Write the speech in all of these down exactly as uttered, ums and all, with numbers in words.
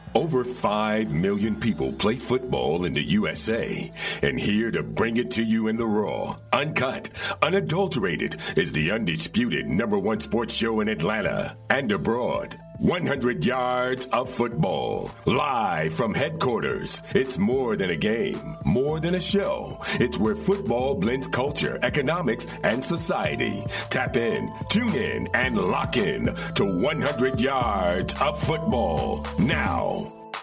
Over five million people play football in the U S A, and here to bring it to you in the raw, uncut, unadulterated is the undisputed number one sports show in Atlanta and abroad. one hundred yards of football, live from headquarters. It's more than a game, more than a show. It's where football blends culture, economics, and society. Tap in, tune in, and lock in to one hundred yards of football now.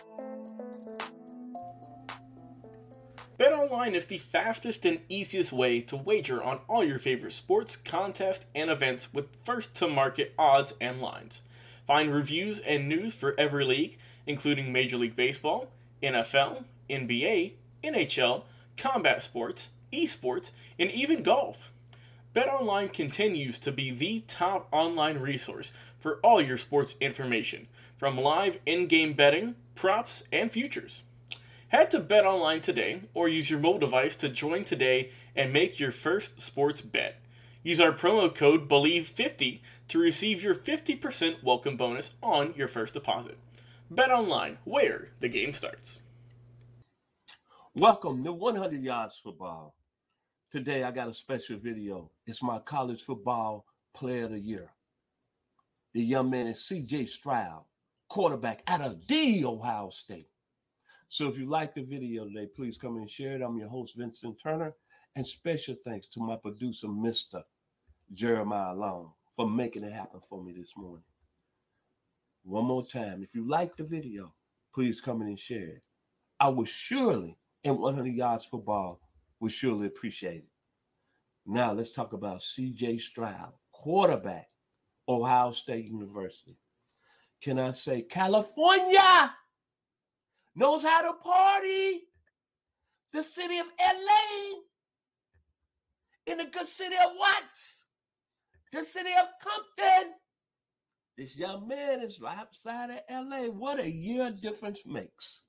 BetOnline is the fastest and easiest way to wager on all your favorite sports, contests, and events with first-to-market odds and lines. Find reviews and news for every league, including Major League Baseball, N F L, N B A, N H L, combat sports, esports, and even golf. BetOnline continues to be the top online resource for all your sports information, from live in-game betting, props, and futures. Head to BetOnline today or use your mobile device to join today and make your first sports bet. Use our promo code believe fifty to receive your fifty percent welcome bonus on your first deposit. BetOnline, where the game starts. Welcome to one hundred yards Football. Today I got a special video. It's my college football player of the year. The young man is C J Stroud, quarterback out of the Ohio State. So if you like the video today, please come and share it. I'm your host, Vincent Turner. And special thanks to my producer, Mister Jeremiah Long, for making it happen for me this morning. One more time, if you like the video, please come in and share it. I will surely, in one hundred yards Football, will surely appreciate it. Now let's talk about C J Stroud, quarterback, Ohio State University. Can I say California knows how to party? The city of L A, in the good city of Watts, the city of Compton. This young man is right outside of L A. What a year difference makes.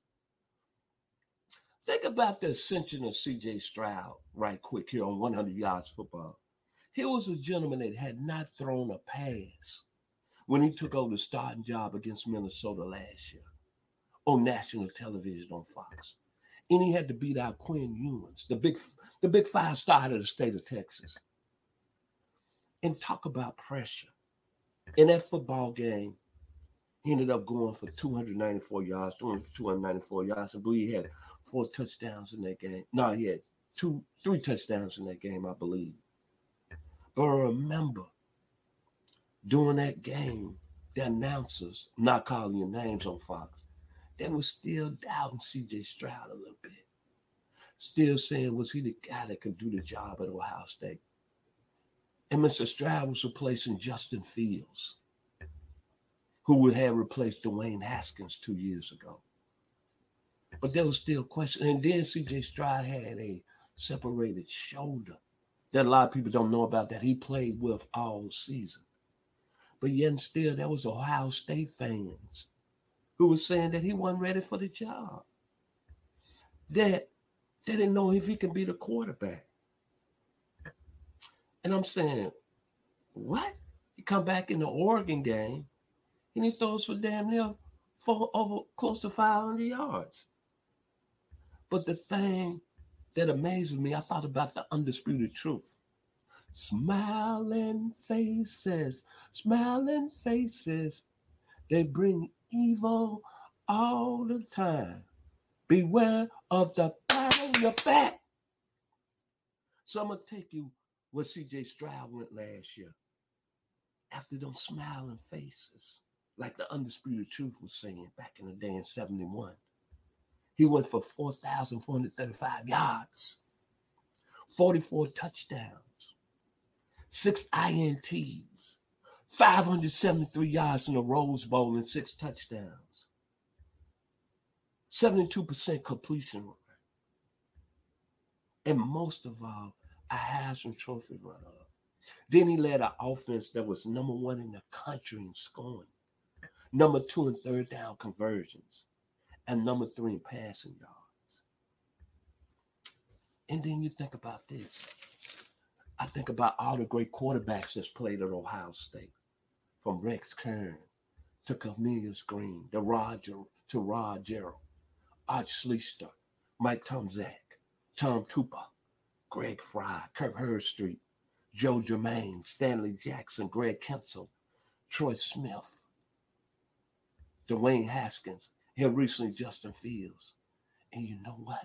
Think about the ascension of C J Stroud right quick here on one hundred yards Football. He was a gentleman that had not thrown a pass when he took over the starting job against Minnesota last year on national television on Fox. And he had to beat out Quinn Ewers, the big, the big five-star out of the state of Texas. And talk about pressure. In that football game, he ended up going for two hundred ninety-four yards, throwing for two hundred ninety-four yards. I believe he had four touchdowns in that game. No, he had two, three touchdowns in that game, I believe. But remember, during that game, the announcers, I'm not calling your names on Fox, they were still doubting C J Stroud a little bit. Still saying, was he the guy that could do the job at Ohio State? And Mister Stroud was replacing Justin Fields, who would have replaced Dwayne Haskins two years ago. But there was still question. And then C J Stroud had a separated shoulder that a lot of people don't know about that he played with all season. But yet and still, there was Ohio State fans who was saying that he wasn't ready for the job. That they didn't know if he could be the quarterback. And I'm saying, what? He come back in the Oregon game and he throws for damn near four, over close to five hundred yards. But the thing that amazes me, I thought about the undisputed truth. Smiling faces, smiling faces, they bring evil all the time. Beware of the pat on your back. So I'm going to take you where C J Stroud went last year. After them smiling faces, like the undisputed truth was saying back in the day in seventy-one. He went for four thousand four hundred thirty-five yards, forty-four touchdowns, six I N Ts, five hundred seventy-three yards in the Rose Bowl and six touchdowns, seventy-two percent completion rate, and most of all, a Heisman Trophy runner-up. Then he led an offense that was number one in the country in scoring, number two in third down conversions, and number three in passing yards. And then you think about this. I think about all the great quarterbacks that's played at Ohio State, from Rex Kern to Cornelius Green, to Roger, to Rod Gerald, Art Schlichter, Mike Tomczak, Tom Tupa, Greg Fry, Kirk Herbstreit, Joe Germain, Stanley Jackson, Greg Kensel, Troy Smith, Dwayne Haskins, here recently Justin Fields. And you know what?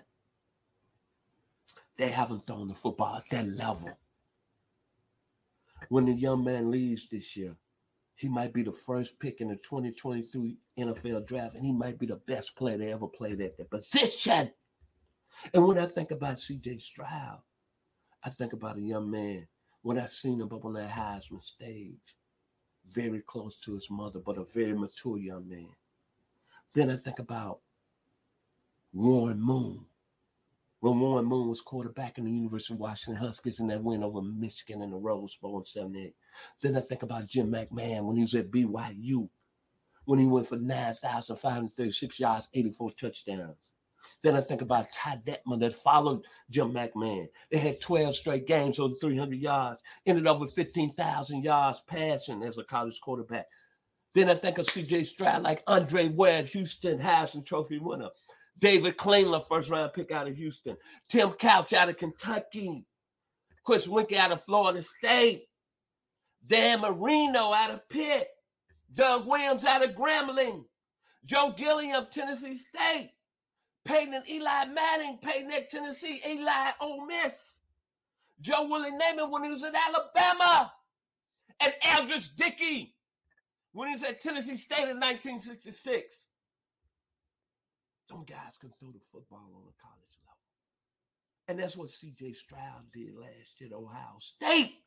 They haven't thrown the football at that level. When the young man leaves this year, he might be the first pick in the twenty twenty-three N F L draft, and he might be the best player they ever played at that position. And when I think about C J Stroud, I think about a young man, when I seen him up on that Heisman stage, very close to his mother, but a very mature young man. Then I think about Warren Moon. When Warren Moon was quarterback in the University of Washington Huskies and that win over Michigan in the Rose Bowl in seventy-eight. Then I think about Jim McMahon when he was at B Y U, when he went for nine thousand five hundred thirty-six yards, eighty-four touchdowns. Then I think about Ty Detman that followed Jim McMahon. They had twelve straight games over three hundred yards, ended up with fifteen thousand yards passing as a college quarterback. Then I think of C J Stroud like Andre Ware, Houston Heisman Trophy winner. David Klingler, first round pick out of Houston. Tim Couch out of Kentucky. Chris Winkie out of Florida State. Dan Marino out of Pitt. Doug Williams out of Grambling. Joe Gilliam, Tennessee State. Peyton and Eli Manning, Peyton at Tennessee, Eli Ole Miss. Joe Willie Namath when he was at Alabama. And Aldridge Dickey when he was at Tennessee State in nineteen sixty-six. Some guys can throw the football on a college level. And that's what C J Stroud did last year at Ohio State.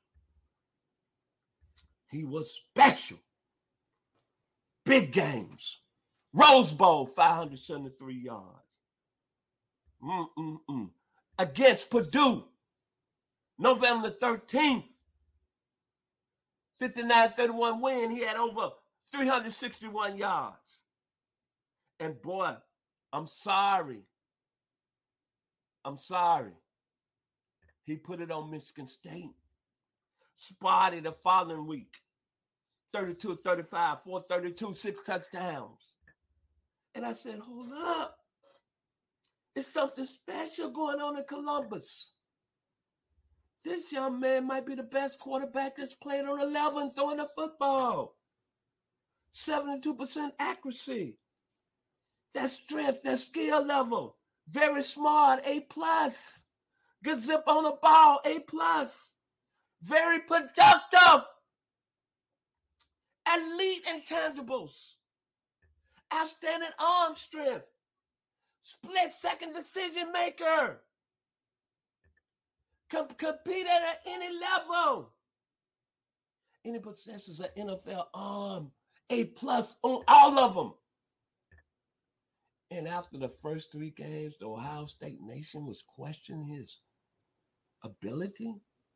He was special. Big games. Rose Bowl, five hundred seventy-three yards. Mm-mm-mm. Against Purdue, November thirteenth. fifty-nine thirty-one win. He had over three hundred sixty-one yards. And boy, I'm sorry. I'm sorry. He put it on Michigan State. Spotty the following week. thirty-two thirty-five, four thirty-two, six touchdowns. And I said, hold up. There's something special going on in Columbus. This young man might be the best quarterback that's played on eleven throwing the football. seventy-two percent accuracy. That's strength, that's skill level. Very smart, A plus. Good zip on the ball, A plus. Very productive. Elite intangibles. Outstanding arm strength. Split second decision maker. Com- compete at any level. And he possesses an N F L arm. A plus on all of them. And after the first three games, the Ohio State Nation was questioning his ability.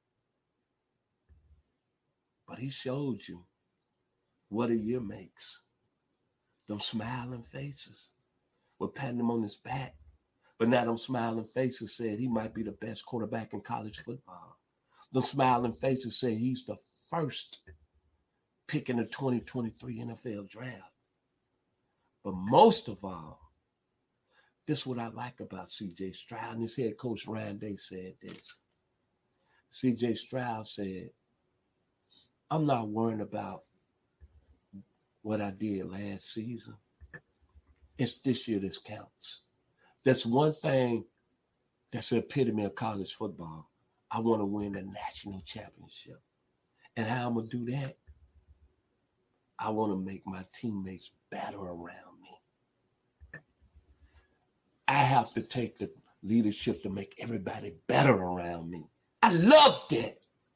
But he showed you what a year makes. Them smiling faces. We're patting him on his back. But now them smiling faces said he might be the best quarterback in college football. Them smiling faces said he's the first pick in the twenty twenty-three N F L draft. But most of all, this is what I like about C J Stroud. And his head coach Ryan Day said this. C J Stroud said, I'm not worrying about what I did last season. It's this year that counts. That's one thing that's the epitome of college football. I want to win the national championship. And how I'm going to do that? I want to make my teammates better around me. I have to take the leadership to make everybody better around me. I love that.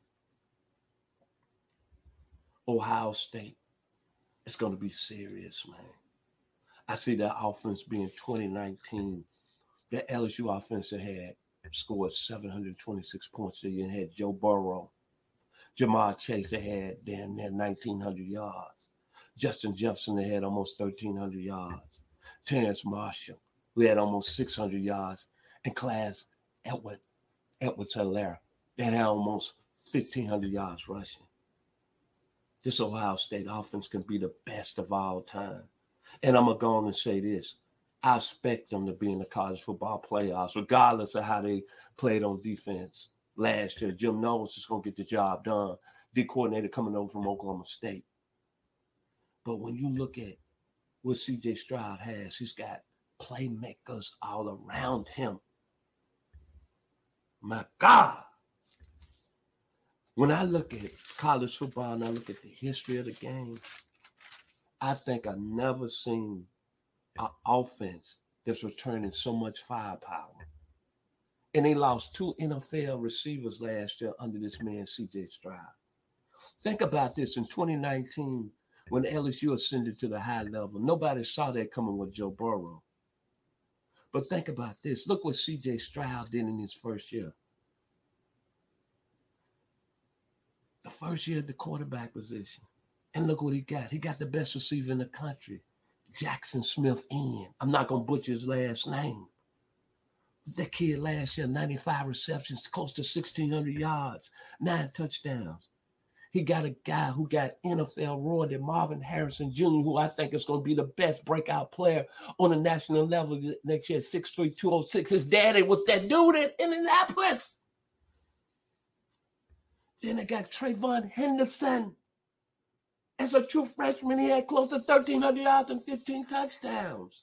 Ohio State, it's going to be serious, man. I see that offense being twenty nineteen. The L S U offense that had scored seven hundred twenty-six points a year and had Joe Burrow. Jamar Chase, they had damn near nineteen hundred yards. Justin Jefferson, they had almost thirteen hundred yards. Terrence Marshall, who had almost six hundred yards. And Class Edward, Edwards-Helaire, they had almost fifteen hundred yards rushing. this Ohio State offense can be the best of all time. And I'm going to go on and say this. I expect them to be in the college football playoffs, regardless of how they played on defense last year. Jim Knowles is going to get the job done. The coordinator coming over from Oklahoma State. But when you look at what C J Stroud has, he's got playmakers all around him. My God. When I look at college football and I look at the history of the game, I think I've never seen an offense that's returning so much firepower. And they lost two N F L receivers last year under this man, C J Stroud. Think about this. In twenty nineteen, when L S U ascended to the high level, nobody saw that coming with Joe Burrow. But think about this. Look what C J Stroud did in his first year. The first year at the quarterback position. And look what he got. He got the best receiver in the country, Jackson Smith-N. I'm not going to butcher his last name. That kid last year, ninety-five receptions, close to sixteen hundred yards, nine touchdowns. He got a guy who got N F L royalty, Marvin Harrison Junior, who I think is going to be the best breakout player on the national level next year, six three, two oh six. His daddy was that dude in Indianapolis. Then they got Trayvon Henderson. As a true freshman, he had close to thirteen hundred yards and fifteen touchdowns.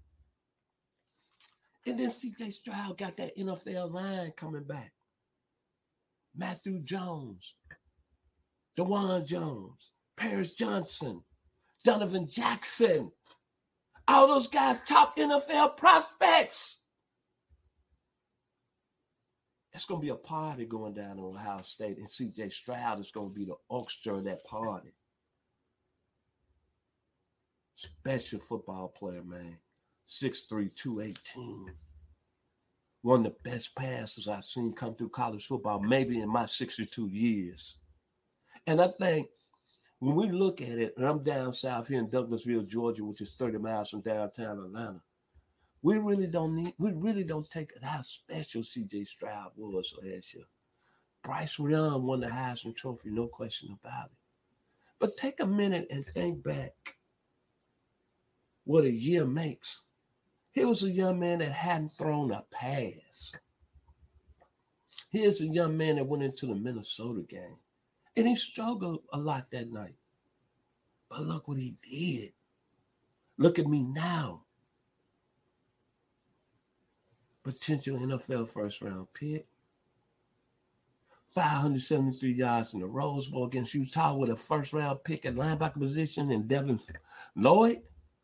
And then C J Stroud got that N F L line coming back. Matthew Jones, DeJuan Jones, Paris Johnson, Donovan Jackson. All those guys, top N F L prospects. It's going to be a party going down in Ohio State, and C J Stroud is going to be the orchestra of that party. Special football player, man. six three, two eighteen. One of the best passes I've seen come through college football, maybe in my sixty-two years. And I think when we look at it, and I'm down south here in Douglasville, Georgia, which is thirty miles from downtown Atlanta, we really don't need, we really don't take how special C J Stroud was last year. Bryce Young won the Heisman Trophy, no question about it. But take a minute and think back what a year makes. He was a young man that hadn't thrown a pass. Here's a young man that went into the Minnesota game, and he struggled a lot that night. But look what he did. Look at me now. Potential N F L first-round pick. five hundred seventy-three yards in the Rose Bowl against Utah with a first-round pick at linebacker position in Devin Lloyd.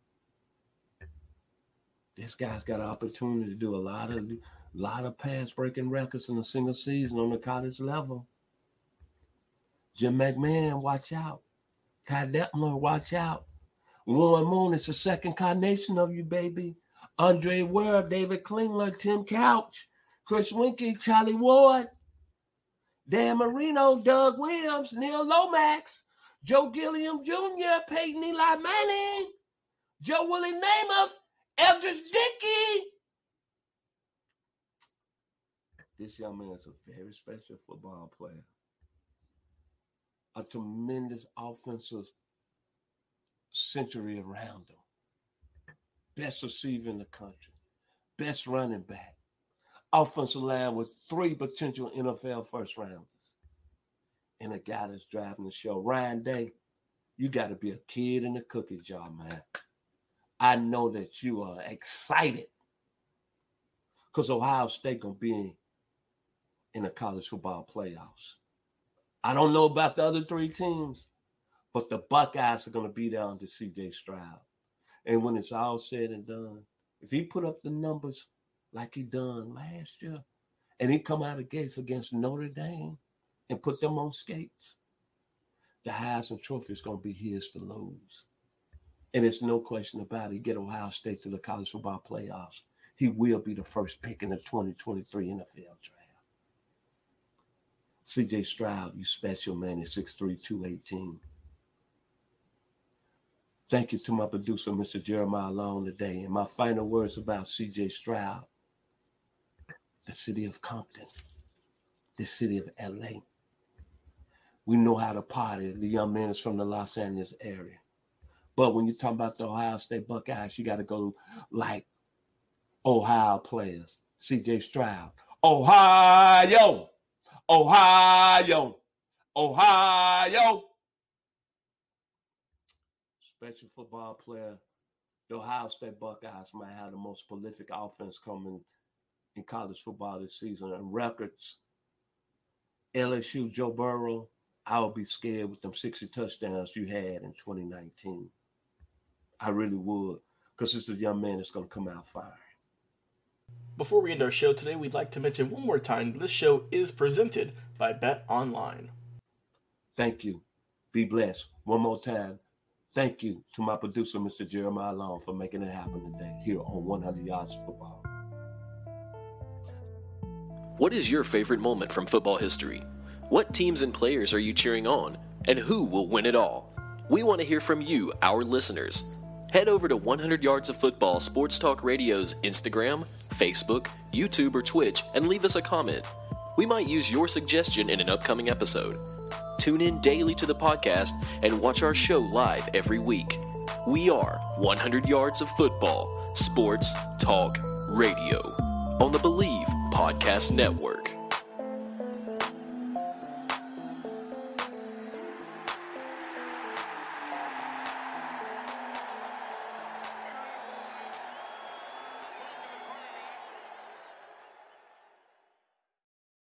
This guy's got an opportunity to do a lot of, lot of pass-breaking records in a single season on the college level. Jim McMahon, watch out. Ty Detmer, watch out. Warren Moon, it's the second carnation of you, baby. Andre Ware, David Klingler, Tim Couch, Chris Winkie, Charlie Ward, Dan Marino, Doug Williams, Neil Lomax, Joe Gilliam Junior, Peyton Eli Manning, Joe Willie Namath, Eldridge Dickey. This young man is a very special football player. A tremendous offensive century around him. Best receiver in the country. Best running back. Offensive line with three potential N F L first rounders. And a guy that's driving the show. Ryan Day, you got to be a kid in the cookie jar, man. I know that you are excited because Ohio State going to be in, in the college football playoffs. I don't know about the other three teams, but the Buckeyes are going to be there under C J Stroud. And when it's all said and done, if he put up the numbers like he done last year, and he come out of gates against Notre Dame and put them on skates, the Heisman Trophy is going to be his to lose. And there's no question about it. He get Ohio State to the college football playoffs. He will be the first pick in the twenty twenty-three N F L draft. C J Stroud, you special, man, at six three, two eighteen. Thank you to my producer, Mister Jeremiah Long, today. And my final words about C J Stroud, the city of Compton, the city of L A. We know how to party. The young men is from the Los Angeles area. But when you're talking about the Ohio State Buckeyes, you got to go like Ohio players. C J Stroud. Ohio! Ohio! Ohio! Special football player. The Ohio State Buckeyes might have the most prolific offense coming in college football this season. And records, L S U, Joe Burrow, I would be scared with them sixty touchdowns you had in twenty nineteen. I really would, because it's a young man that's going to come out firing. Before we end our show today, we'd like to mention one more time this show is presented by Bet Online. Thank you. Be blessed. One more time. Thank you to my producer, Mister Jeremiah Long, for making it happen today here on one hundred Yards Football. What is your favorite moment from football history? What teams and players are you cheering on? And who will win it all? We want to hear from you, our listeners. Head over to one hundred Yards of Football Sports Talk Radio's Instagram, Facebook, YouTube, or Twitch and leave us a comment. We might use your suggestion in an upcoming episode. Tune in daily to the podcast and watch our show live every week. We are one hundred Yards of Football Sports Talk Radio on the Believe Podcast Network.